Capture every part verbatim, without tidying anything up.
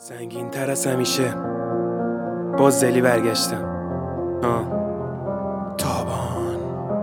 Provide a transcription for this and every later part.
سنگین تر از همیشه باز زلی برگشتم. آه تابان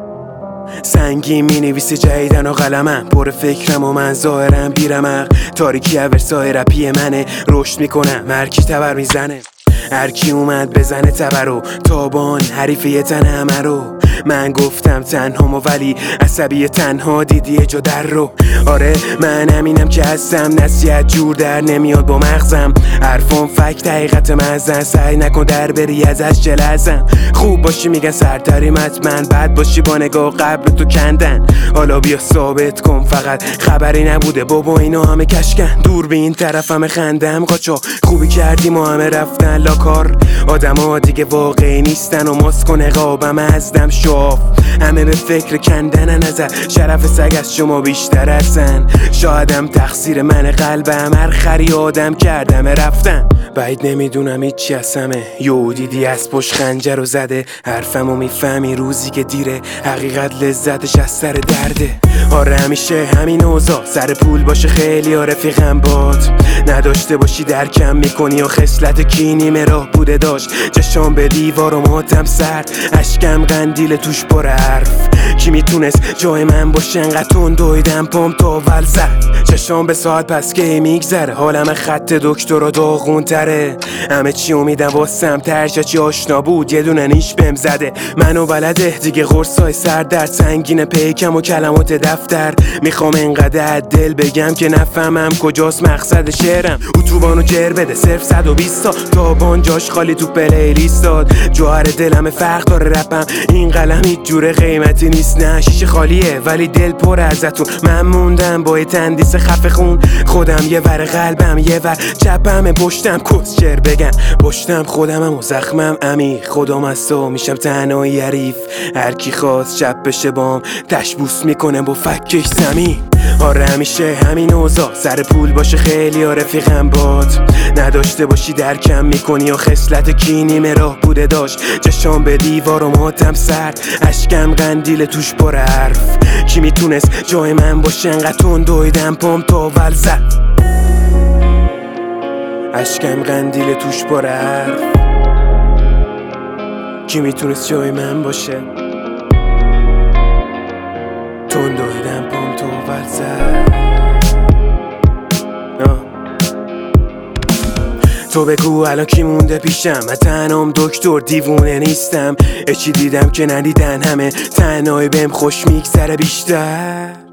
سنگین می نویسی جدیدن و قلمم پر فکرم و من ظاهرم بیرمق. تاریکی ورسای رپی منه رشد میکنم هرکی تبر میزنه. هرکی اومد بزنه تبر رو تابان حریف یه تن همه رو. من گفتم تنهامو ولی عصبی تنها دیدی جا در رو. آره من همینم که هستم نصیحت جور در نمیاد با مغزم. حرفام فکت حقیقت مزن سعی نکن در بری ازش جلزم. خوب باشی میگن سرتری مطمئن بد باشی با نگاه قبل تو کندن. حالا بیا ثابت کن فقط خبری نبوده بابا اینا همه کشکن. دور به این طرف همه خندم قاچا خوبی کردیم و همه رفتن لاکار. آدم ها دیگه واقعی نیستن و ماسک و نقابم ازدم شاف. همه به فکر کندن نظر شرف سگ از شما بیشتر هستن. شایدم تقصیر من قلبم هر خری آدم کردم رفتم. بعید نمیدونم هیچی از همه یو دیدی از پشت خنجر رو زده. حرفمو میفهمی روزی که دیره حقیقت لذتش از سر درده. آره همیشه همین اوضاع سر پول باشه خیلی ها رفیقم باد نداشته باشی درکم میکنی و خصلت کینی مراه بوده داشت. چشام به دیوار و ماتم سرد اشکم قندیل توش پر حرف. کی میتونست جای من باشه انقدر تون دویدم پام تاول زد. چشام به ساعت پس که میگذره حالم خط دکتر و داغون تره. همه چی امیدم واسم ترجا چی آشنا بود یه دونه نیش بهم زده. منو بلده دیگه قرصای سر در سنگین پیکم و کلمات دفتر. میخوام انقدر دل بگم که نفهمم کجاست مقصد شعرم. اتوبانو جر بده صرف صد و بیست تا تابان جاش خالی تو پلیلیست داد. جوهر دلم فرق داره رپم این قلم هیچ جوره قیمتی نیست. نه شیشه خالیه ولی دل پر ازتون. من موندم با یه تندیس خفه خون خودم یه ور قلبم یه ور چپم پشتم کس شعر بگم پشتم خودمم و زخمم عمیق. خودم از تو میشم تنها حریف. هر کی خواست شب بشه بام تشبوس میکنه با فکش زمین. آره همیشه همین اوضاع سر پول باشه خیلی ها رفیقم باد نداشته باشی درکم میکنی و خصلت کینی مراه بوده داشت. چشام به دیوار و ماتم سرد اشکم قندیل توش پر حرف. کی میتونست جای من باشه انقدر تون دویدم پام تاول زد. اشکم قندیل توش پر حرف. کی میتونست جای من باشه تون دویدم پام تاول زد. تو بگو الان کی مونده پیشم من تنهام دکتر دیوونه نیستم. چی دیدم که ندیدن همه تنهایی بهم خوش میگذره بیشتر.